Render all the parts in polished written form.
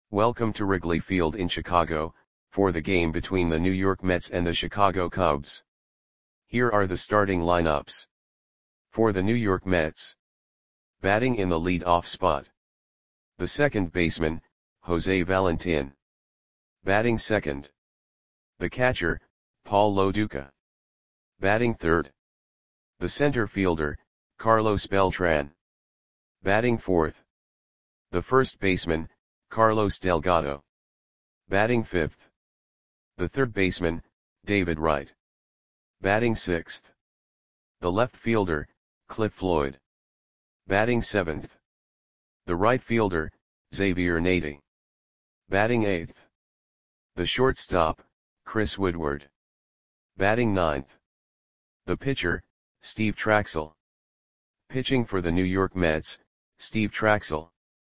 Welcome to Wrigley Field in Chicago, for the game between the New York Mets and the Chicago Cubs. Here are the starting lineups. For the New York Mets. Batting in the lead-off spot. The second baseman, Jose Valentin. Batting second. The catcher, Paul Lo Duca. Batting third. The center fielder, Carlos Beltran. Batting fourth. The first baseman, Carlos Delgado. Batting fifth. The third baseman, David Wright. Batting sixth. The left fielder, Cliff Floyd. Batting seventh. The right fielder, Xavier Nady. Batting eighth. The shortstop, Chris Woodward. Batting ninth. The pitcher, Steve Trachsel. Pitching for the New York Mets, Steve Trachsel.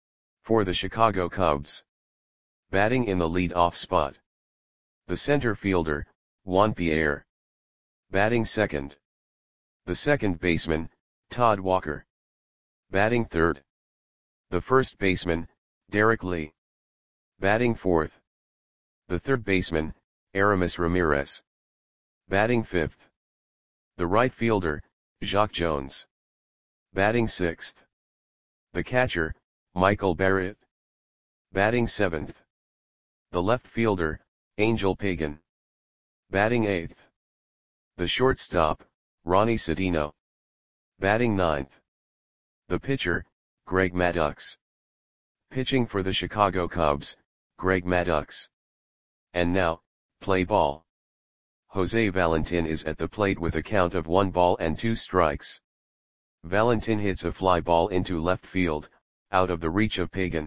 For the Chicago Cubs. Batting in the lead-off spot. The center fielder, Juan Pierre. Batting second. The second baseman, Todd Walker. Batting third. The first baseman, Derek Lee. Batting fourth. The third baseman, Aramis Ramirez. Batting fifth. The right fielder, Jacque Jones. Batting sixth. The catcher, Michael Barrett. Batting seventh. The left fielder, Angel Pagan. Batting eighth. The shortstop, Ronnie Sedino. Batting ninth. The pitcher, Greg Maddux. Pitching for the Chicago Cubs, Greg Maddux. And now, play ball. Jose Valentin is at the plate with a count of 1-2 strikes. Valentin hits a fly ball into left field, out of the reach of Pagan.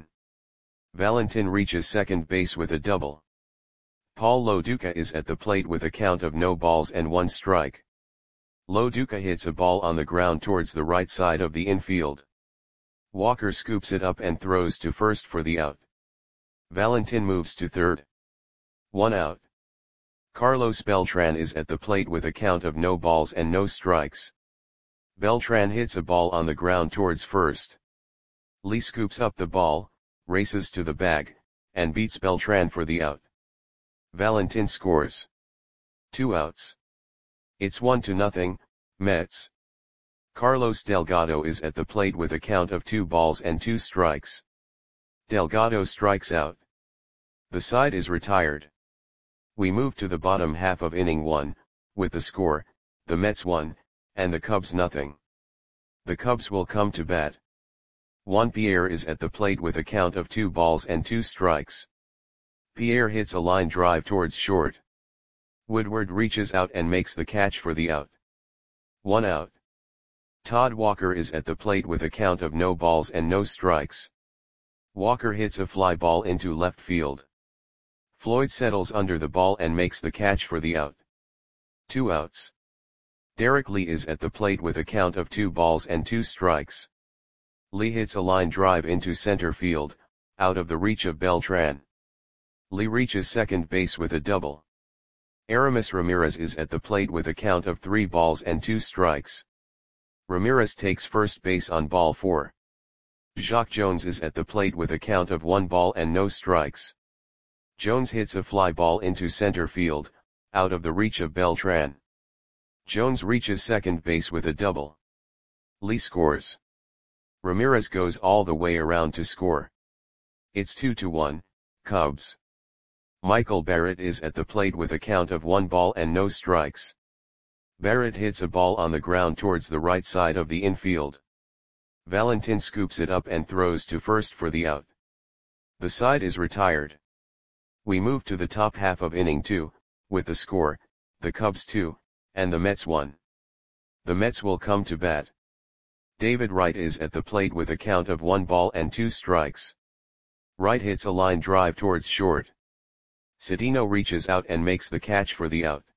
Valentin reaches second base with a double. Paul Lo Duca is at the plate with a count of 0-1 strike. Lo Duca hits a ball on the ground towards the right side of the infield. Walker scoops it up and throws to first for the out. Valentin moves to third. 1 out. Carlos Beltran is at the plate with a count of 0 strikes. Beltran hits a ball on the ground towards first. Lee scoops up the ball, races to the bag, and beats Beltran for the out. Valentin scores. 2 outs. It's 1-0, Mets. Carlos Delgado is at the plate with a count of 2-2 strikes. Delgado strikes out. The side is retired. We move to the bottom half of inning 1, with the score, the Mets 1, and the Cubs 0. The Cubs will come to bat. Juan Pierre is at the plate with a count of 2-2 strikes. Pierre hits a line drive towards short. Woodward reaches out and makes the catch for the out. 1 out. Todd Walker is at the plate with a count of 0 strikes. Walker hits a fly ball into left field. Floyd settles under the ball and makes the catch for the out. 2 outs. Derek Lee is at the plate with a count of 2 strikes. Lee hits a line drive into center field, out of the reach of Beltran. Lee reaches second base with a double. Aramis Ramirez is at the plate with a count of 3-2 strikes. Ramirez takes first base on ball 4. Jacque Jones is at the plate with a count of 1-0 strikes. Jones hits a fly ball into center field, out of the reach of Beltran. Jones reaches second base with a double. Lee scores. Ramirez goes all the way around to score. It's 2-1, Cubs. Michael Barrett is at the plate with a count of 1-0 strikes. Barrett hits a ball on the ground towards the right side of the infield. Valentin scoops it up and throws to first for the out. The side is retired. We move to the top half of inning 2, with the score, the Cubs 2, and the Mets 1. The Mets will come to bat. David Wright is at the plate with a count of 1-2 strikes. Wright hits a line drive towards short. Sedino reaches out and makes the catch for the out.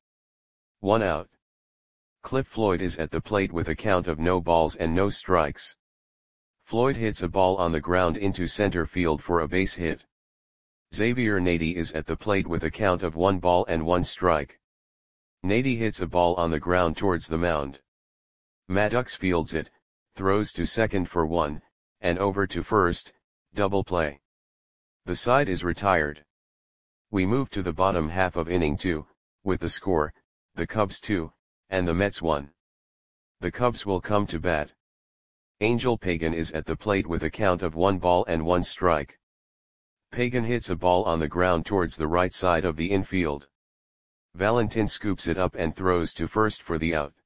1 out. Cliff Floyd is at the plate with a count of 0 strikes. Floyd hits a ball on the ground into center field for a base hit. Xavier Nady is at the plate with a count of 1-1 strike. Nady hits a ball on the ground towards the mound. Maddux fields it, throws to second for 1, and over to first, double play. The side is retired. We move to the bottom half of inning 2, with the score, the Cubs 2, and the Mets 1. The Cubs will come to bat. Angel Pagan is at the plate with a count of 1 ball and 1 strike. Pagan hits a ball on the ground towards the right side of the infield. Valentin scoops it up and throws to first for the out.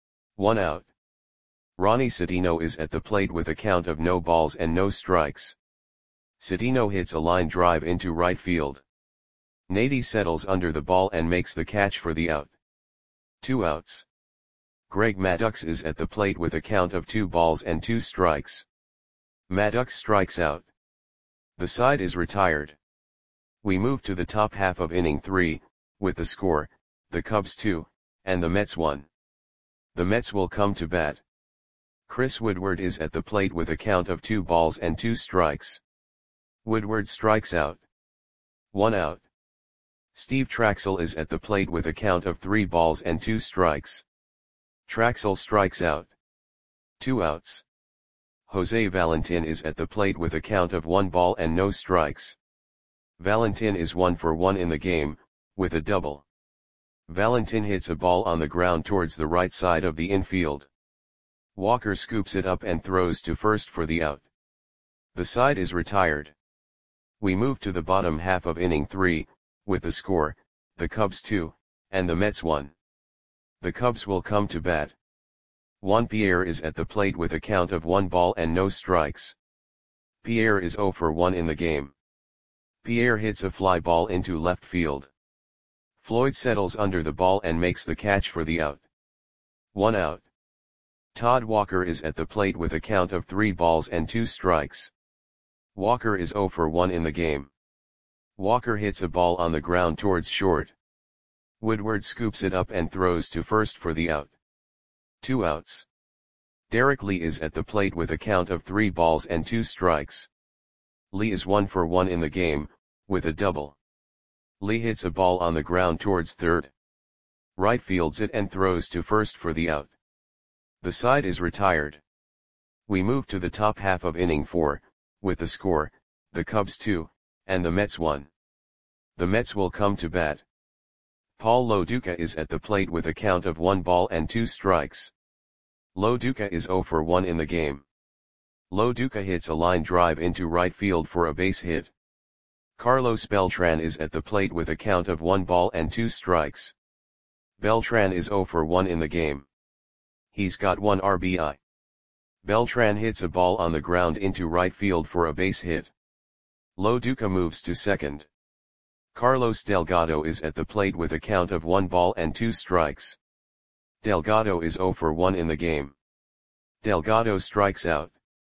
1 out. Ronnie Citino is at the plate with a count of no balls and no strikes. Citino hits a line drive into right field. Nady settles under the ball and makes the catch for the out. 2 outs. Greg Maddux is at the plate with a count of 2 balls and 2 strikes. Maddux strikes out. The side is retired. We move to the top half of inning 3, with the score, the Cubs 2, and the Mets 1. The Mets will come to bat. Chris Woodward is at the plate with a count of 2 balls and 2 strikes. Woodward strikes out. 1 out. Steve Traxel is at the plate with a count of 3 balls and 2 strikes. Traxel strikes out. 2 outs. Jose Valentin is at the plate with a count of 1 ball and no strikes. Valentin is 1 for 1 in the game, with a double. Valentin hits a ball on the ground towards the right side of the infield. Walker scoops it up and throws to first for the out. The side is retired. We move to the bottom half of inning 3, with the score, the Cubs 2, and the Mets 1. The Cubs will come to bat. Juan Pierre is at the plate with a count of 1 ball and no strikes. Pierre is 0 for 1 in the game. Pierre hits a fly ball into left field. Floyd settles under the ball and makes the catch for the out. 1 out. Todd Walker is at the plate with a count of 3 balls and 2 strikes. Walker is 0 for 1 in the game. Walker hits a ball on the ground towards short. Woodward scoops it up and throws to first for the out. 2 outs. Derek Lee is at the plate with a count of 3 balls and 2 strikes. Lee is 1 for 1 in the game, with a double. Lee hits a ball on the ground towards third. Right fields it and throws to first for the out. The side is retired. We move to the top half of inning 4, with the score, the Cubs 2, and the Mets 1. The Mets will come to bat. Paul Loduca is at the plate with a count of 1 ball and 2 strikes. Loduca is 0 for 1 in the game. Loduca hits a line drive into right field for a base hit. Carlos Beltran is at the plate with a count of 1 ball and 2 strikes. Beltran is 0 for 1 in the game. He's got 1 RBI. Beltran hits a ball on the ground into right field for a base hit. Loduca moves to second. Carlos Delgado is at the plate with a count of 1 ball and 2 strikes. Delgado is 0 for 1 in the game. Delgado strikes out.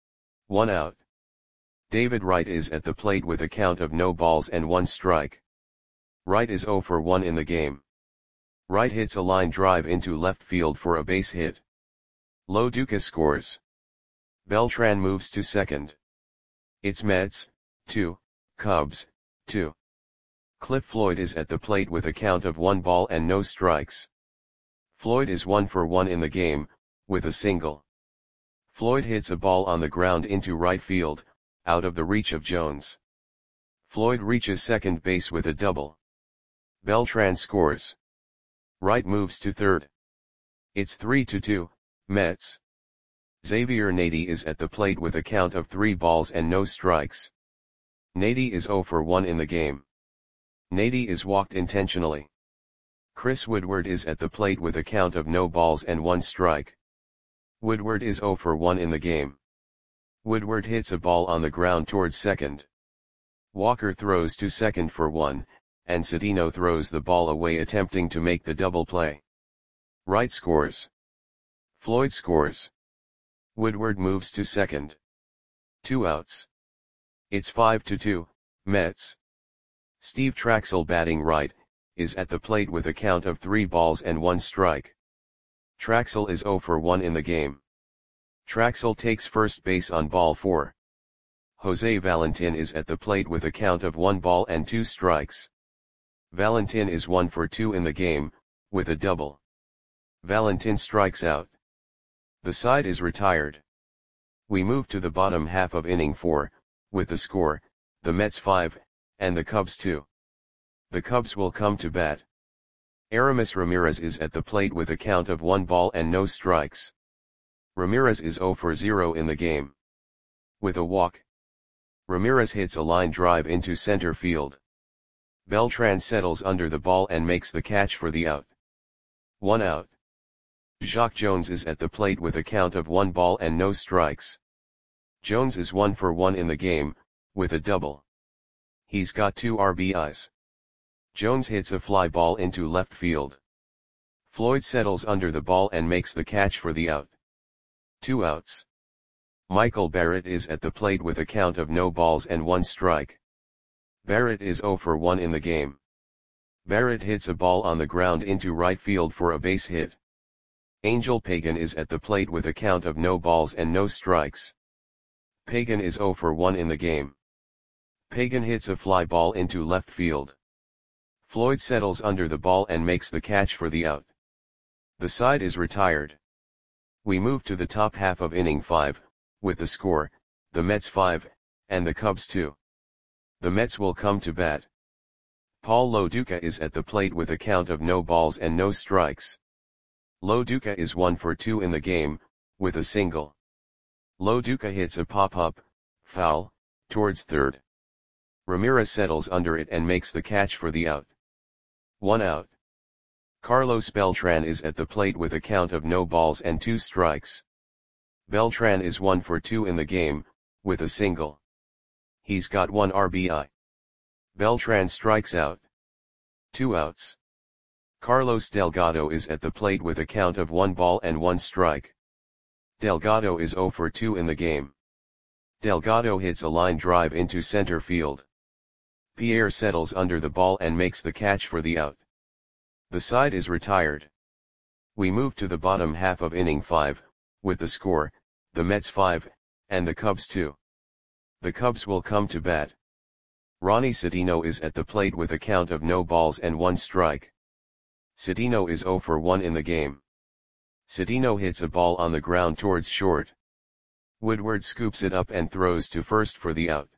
1 out. David Wright is at the plate with a count of no balls and 1 strike. Wright is 0 for 1 in the game. Wright hits a line drive into left field for a base hit. Loduca scores. Beltran moves to second. It's Mets, 2, Cubs, 2. Cliff Floyd is at the plate with a count of 1 ball and no strikes. Floyd is 1 for 1 in the game, with a single. Floyd hits a ball on the ground into right field, out of the reach of Jones. Floyd reaches second base with a double. Beltran scores. Wright moves to third. It's 3-2, Mets. Xavier Nady is at the plate with a count of 3 balls and no strikes. Nady is 0 for 1 in the game. Nady is walked intentionally. Chris Woodward is at the plate with a count of no balls and 1 strike. Woodward is 0 for 1 in the game. Woodward hits a ball on the ground towards second. Walker throws to second for 1, and Citino throws the ball away attempting to make the double play. Wright scores. Floyd scores. Woodward moves to second. 2 outs. It's 5-2, Mets. Steve Traxel batting right, is at the plate with a count of 3 balls and 1 strike. Traxel is 0 for 1 in the game. Traxel takes first base on ball 4. Jose Valentin is at the plate with a count of 1 ball and 2 strikes. Valentin is 1 for 2 in the game, with a double. Valentin strikes out. The side is retired. We move to the bottom half of inning 4, with the score, the Mets 5, and the Cubs 2. The Cubs will come to bat. Aramis Ramirez is at the plate with a count of 1 ball and no strikes. Ramirez is 0 for 0 in the game. With a walk, Ramirez hits a line drive into center field. Beltran settles under the ball and makes the catch for the out. 1 out. Jacque Jones is at the plate with a count of 1 ball and no strikes. Jones is 1 for 1 in the game, with a double. He's got 2 RBIs. Jones hits a fly ball into left field. Floyd settles under the ball and makes the catch for the out. 2 outs. Michael Barrett is at the plate with a count of no balls and 1 strike. Barrett is 0 for 1 in the game. Barrett hits a ball on the ground into right field for a base hit. Angel Pagan is at the plate with a count of no balls and no strikes. Pagan is 0 for 1 in the game. Pagan hits a fly ball into left field. Floyd settles under the ball and makes the catch for the out. The side is retired. We move to the top half of inning 5, with the score, the Mets 5, and the Cubs 2. The Mets will come to bat. Paul Lo Duca is at the plate with a count of no balls and no strikes. Lo Duca is 1 for 2 in the game, with a single. Lo Duca hits a pop-up, foul, towards third. Ramirez settles under it and makes the catch for the out. 1 out. Carlos Beltran is at the plate with a count of no balls and 2 strikes. Beltran is 1 for 2 in the game, with a single. He's got 1 RBI. Beltran strikes out. 2 outs. Carlos Delgado is at the plate with a count of 1 ball and 1 strike. Delgado is 0 for 2 in the game. Delgado hits a line drive into center field. Pierre settles under the ball and makes the catch for the out. The side is retired. We move to the bottom half of inning 5, with the score, the Mets 5, and the Cubs 2. The Cubs will come to bat. Ronnie Citino is at the plate with a count of no balls and 1 strike. Citino is 0 for 1 in the game. Citino hits a ball on the ground towards short. Woodward scoops it up and throws to first for the out.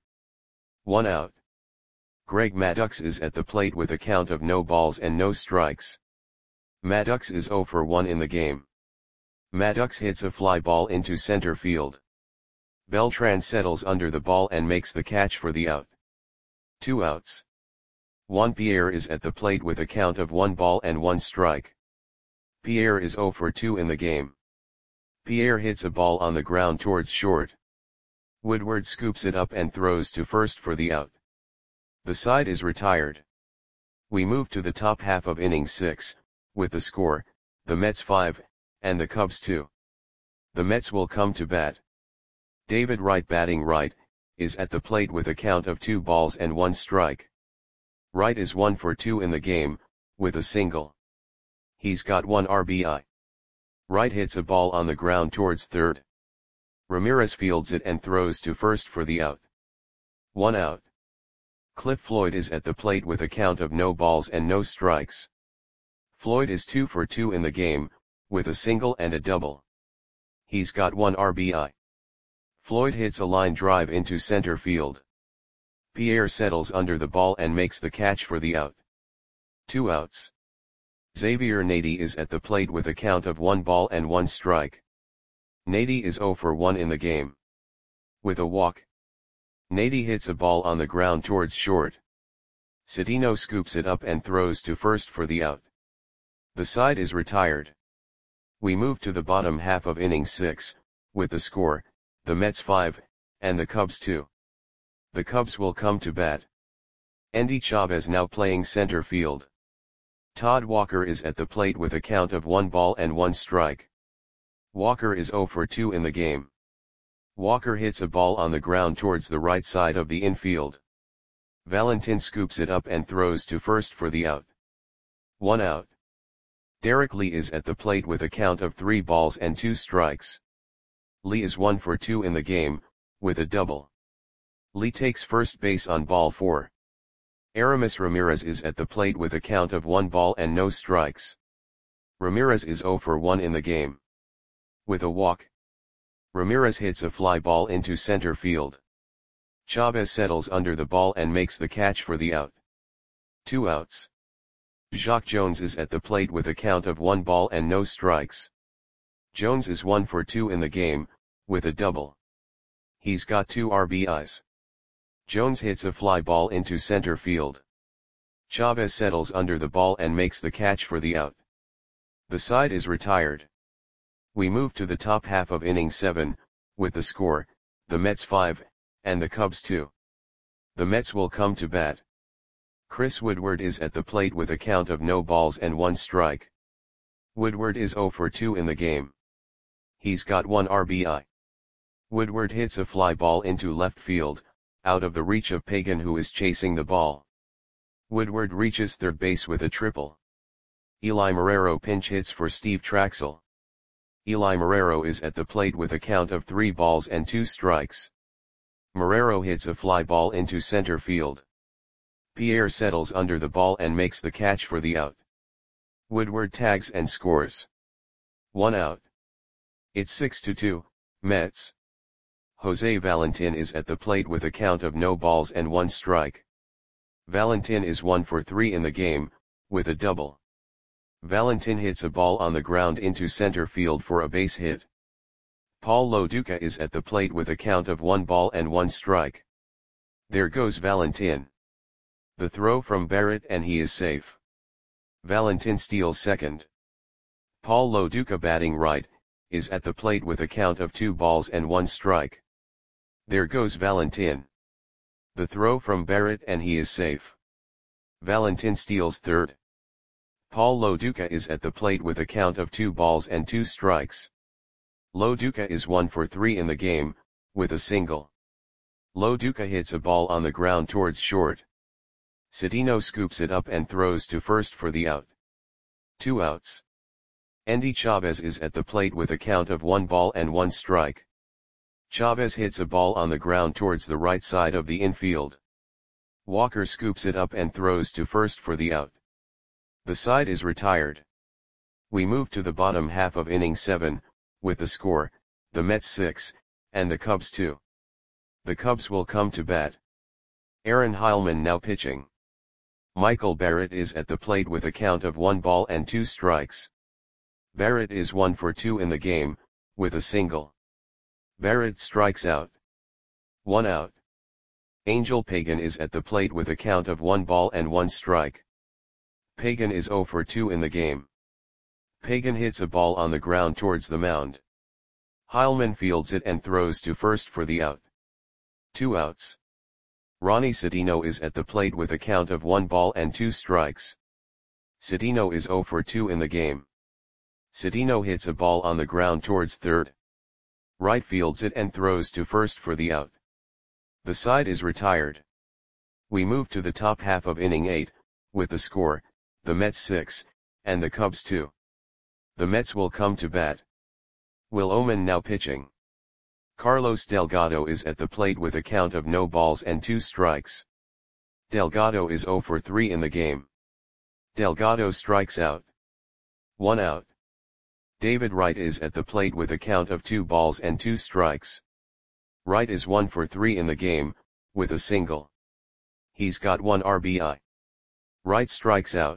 1 out. Greg Maddux is at the plate with a count of no balls and no strikes. Maddux is 0 for 1 in the game. Maddux hits a fly ball into center field. Beltran settles under the ball and makes the catch for the out. 2 outs. Juan Pierre is at the plate with a count of 1 ball and 1 strike. Pierre is 0 for 2 in the game. Pierre hits a ball on the ground towards short. Woodward scoops it up and throws to first for the out. The side is retired. We move to the top half of inning 6, with the score, the Mets 5, and the Cubs 2. The Mets will come to bat. David Wright batting right, is at the plate with a count of 2 balls and 1 strike. Wright is 1 for 2 in the game, with a single. He's got 1 RBI. Wright hits a ball on the ground towards third. Ramirez fields it and throws to first for the out. 1 out. Cliff Floyd is at the plate with a count of no balls and no strikes. Floyd is 2 for 2 in the game, with a single and a double. He's got 1 RBI. Floyd hits a line drive into center field. Pierre settles under the ball and makes the catch for the out. 2 outs. Xavier Nady is at the plate with a count of 1 ball and 1 strike. Nady is 0 for 1 in the game. With a walk, Nady hits a ball on the ground towards short. Citino scoops it up and throws to first for the out. The side is retired. We move to the bottom half of inning 6, with the score, the Mets 5, and the Cubs 2. The Cubs will come to bat. Endy Chavez now playing center field. Todd Walker is at the plate with a count of 1 ball and 1 strike. Walker is 0 for 2 in the game. Walker hits a ball on the ground towards the right side of the infield. Valentin scoops it up and throws to first for the out. 1 out. Derek Lee is at the plate with a count of 3 balls and 2 strikes. Lee is 1 for 2 in the game, with a double. Lee takes first base on ball 4. Aramis Ramirez is at the plate with a count of 1 ball and no strikes. Ramirez is 0 for 1 in the game. With a walk, Ramirez hits a fly ball into center field. Chavez settles under the ball and makes the catch for the out. 2 outs. Jacque Jones is at the plate with a count of 1 ball and no strikes. Jones is 1 for 2 in the game, with a double. He's got 2 RBIs. Jones hits a fly ball into center field. Chavez settles under the ball and makes the catch for the out. The side is retired. We move to the top half of inning 7, with the score, the Mets 5, and the Cubs 2. The Mets will come to bat. Chris Woodward is at the plate with a count of no balls and 1 strike. Woodward is 0 for 2 in the game. He's got 1 RBI. Woodward hits a fly ball into left field, out of the reach of Pagan, who is chasing the ball. Woodward reaches third base with a triple. Eli Marrero pinch hits for Steve Traxel. Eli Marrero is at the plate with a count of 3 balls and 2 strikes. Marrero hits a fly ball into center field. Pierre settles under the ball and makes the catch for the out. Woodward tags and scores. 1 out. It's 6-2, Mets. Jose Valentin is at the plate with a count of no balls and 1 strike. Valentin is 1 for 3 in the game, with a double. Valentin hits a ball on the ground into center field for a base hit. Paul Lo Duca is at the plate with a count of 1 ball and 1 strike. There goes Valentin. The throw from Barrett and he is safe. Valentin steals second. Paul Lo Duca, batting right, is at the plate with a count of 2 balls and 1 strike. There goes Valentin. The throw from Barrett and he is safe. Valentin steals third. Paul Lo Duca is at the plate with a count of 2 balls and 2 strikes. Lo Duca is 1 for 3 in the game, with a single. Lo Duca hits a ball on the ground towards short. Cedeno scoops it up and throws to first for the out. 2 outs. Endy Chavez is at the plate with a count of 1 ball and 1 strike. Chavez hits a ball on the ground towards the right side of the infield. Walker scoops it up and throws to first for the out. The side is retired. We move to the bottom half of inning 7, with the score, the Mets 6, and the Cubs 2. The Cubs will come to bat. Aaron Heilman now pitching. Michael Barrett is at the plate with a count of 1 ball and 2 strikes. Barrett is 1 for 2 in the game, with a single. Barrett strikes out. 1 out. Angel Pagan is at the plate with a count of 1 ball and 1 strike. Pagan is 0 for 2 in the game. Pagan hits a ball on the ground towards the mound. Heilman fields it and throws to first for the out. 2 outs. Ronnie Cedeno is at the plate with a count of 1 ball and 2 strikes. Cedeno is 0 for 2 in the game. Cedeno hits a ball on the ground towards third. Right fields it and throws to first for the out. The side is retired. We move to the top half of inning 8, with the score, the Mets 6, and the Cubs 2. The Mets will come to bat. Will Oman now pitching. Carlos Delgado is at the plate with a count of no balls and 2 strikes. Delgado is 0 for 3 in the game. Delgado strikes out. 1 out. David Wright is at the plate with a count of 2 balls and 2 strikes. Wright is 1 for 3 in the game, with a single. He's got 1 RBI. Wright strikes out.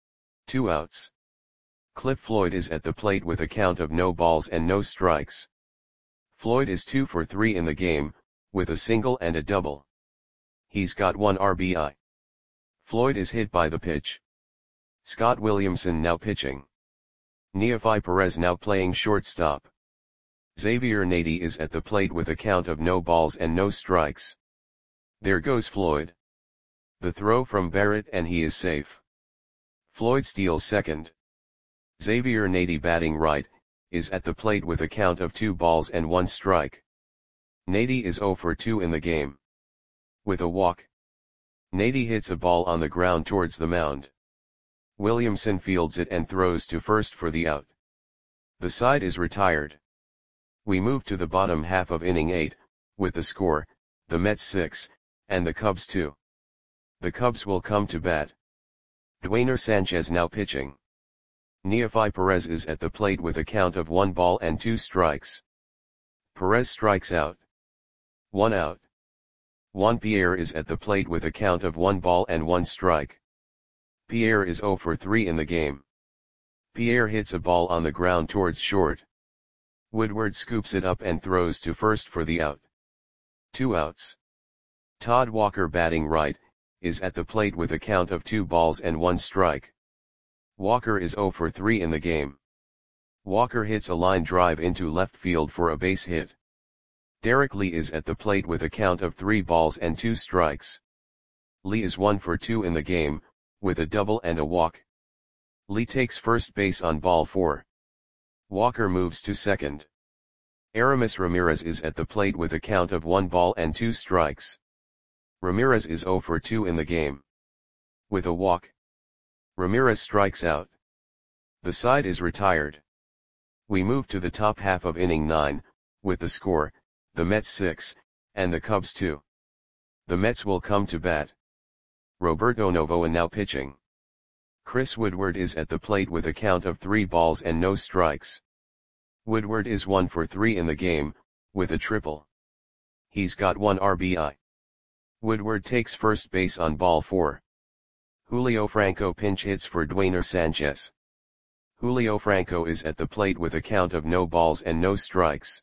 2 outs. Cliff Floyd is at the plate with a count of no balls and no strikes. Floyd is 2 for 3 in the game, with a single and a double. He's got 1 RBI. Floyd is hit by the pitch. Scott Williamson now pitching. Neefi Perez now playing shortstop. Xavier Nady is at the plate with a count of no balls and no strikes. There goes Floyd. The throw from Barrett and he is safe. Floyd steals second. Xavier Nady, batting right, is at the plate with a count of 2 balls and 1 strike. Nady is 0 for 2 in the game. With a walk. Nady hits a ball on the ground towards the mound. Williamson fields it and throws to first for the out. The side is retired. We move to the bottom half of inning 8, with the score, the Mets 6, and the Cubs 2. The Cubs will come to bat. Dwayner Sanchez now pitching. Neefi Perez is at the plate with a count of 1 ball and 2 strikes. Perez strikes out. 1 out. Juan Pierre is at the plate with a count of 1 ball and 1 strike. Pierre is 0 for 3 in the game. Pierre hits a ball on the ground towards short. Woodward scoops it up and throws to first for the out. 2 outs. Todd Walker, batting right, is at the plate with a count of 2 balls and 1 strike. Walker is 0 for 3 in the game. Walker hits a line drive into left field for a base hit. Derek Lee is at the plate with a count of 3 balls and 2 strikes. Lee is 1 for 2 in the game, with a double and a walk. Lee takes first base on ball 4. Walker moves to second. Aramis Ramirez is at the plate with a count of 1 ball and 2 strikes. Ramirez is 0 for 2 in the game. With a walk, Ramirez strikes out. The side is retired. We move to the top half of inning 9, with the score, the Mets 6, and the Cubs 2. The Mets will come to bat. Roberto Novoa now pitching. Chris Woodward is at the plate with a count of 3 balls and no strikes. Woodward is 1 for 3 in the game, with a triple. He's got 1 RBI. Woodward takes first base on ball 4. Julio Franco pinch hits for Dwayner Sanchez. Julio Franco is at the plate with a count of no balls and no strikes.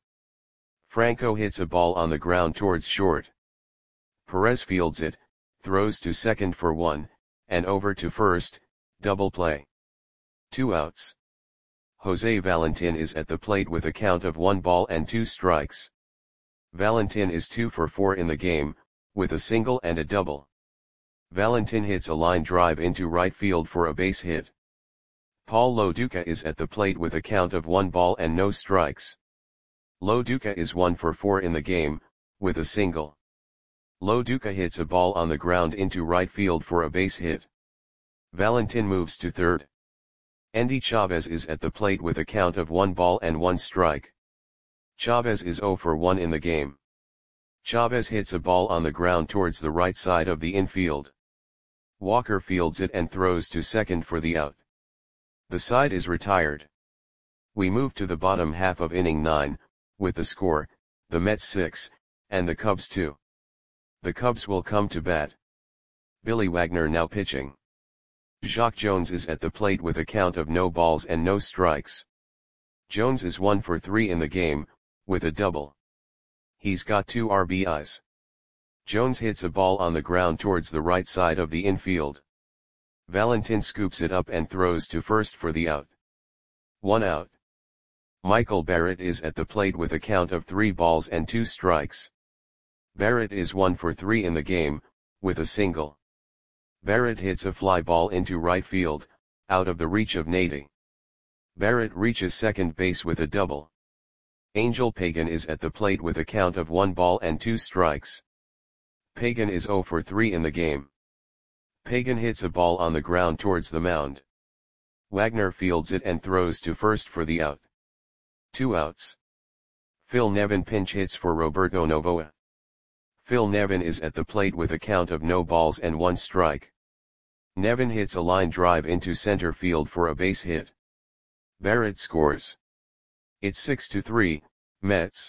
Franco hits a ball on the ground towards short. Perez fields it, throws to second for 1, and over to first, double play. 2 outs. Jose Valentin is at the plate with a count of 1 ball and 2 strikes. Valentin is 2 for 4 in the game, with a single and a double. Valentin hits a line drive into right field for a base hit. Paul Lo Duca is at the plate with a count of 1 ball and no strikes. Lo Duca is 1 for 4 in the game, with a single. Lo Duca hits a ball on the ground into right field for a base hit. Valentin moves to third. Endy Chavez is at the plate with a count of 1 ball and 1 strike. Chavez is 0 for 1 in the game. Chavez hits a ball on the ground towards the right side of the infield. Walker fields it and throws to second for the out. The side is retired. We move to the bottom half of inning 9, with the score, the Mets 6, and the Cubs 2. The Cubs will come to bat. Billy Wagner now pitching. Jacque Jones is at the plate with a count of no balls and no strikes. Jones is 1 for 3 in the game, with a double. He's got 2 RBIs. Jones hits a ball on the ground towards the right side of the infield. Valentin scoops it up and throws to first for the out. 1 out. Michael Barrett is at the plate with a count of 3 balls and 2 strikes. Barrett is 1 for 3 in the game, with a single. Barrett hits a fly ball into right field, out of the reach of Nady. Barrett reaches second base with a double. Angel Pagan is at the plate with a count of 1 ball and 2 strikes. Pagan is 0 for 3 in the game. Pagan hits a ball on the ground towards the mound. Wagner fields it and throws to first for the out. 2 outs. Phil Nevin pinch hits for Roberto Novoa. Phil Nevin is at the plate with a count of no balls and 1 strike. Nevin hits a line drive into center field for a base hit. Barrett scores. It's 6-3, Mets.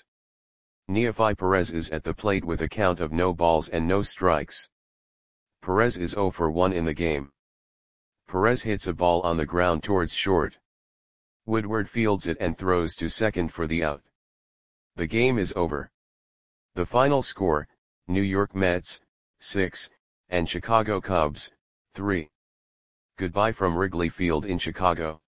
Neofi Perez is at the plate with a count of no balls and no strikes. Perez is 0 for 1 in the game. Perez hits a ball on the ground towards short. Woodward fields it and throws to second for the out. The game is over. The final score, New York Mets, 6, and Chicago Cubs, 3. Goodbye from Wrigley Field in Chicago.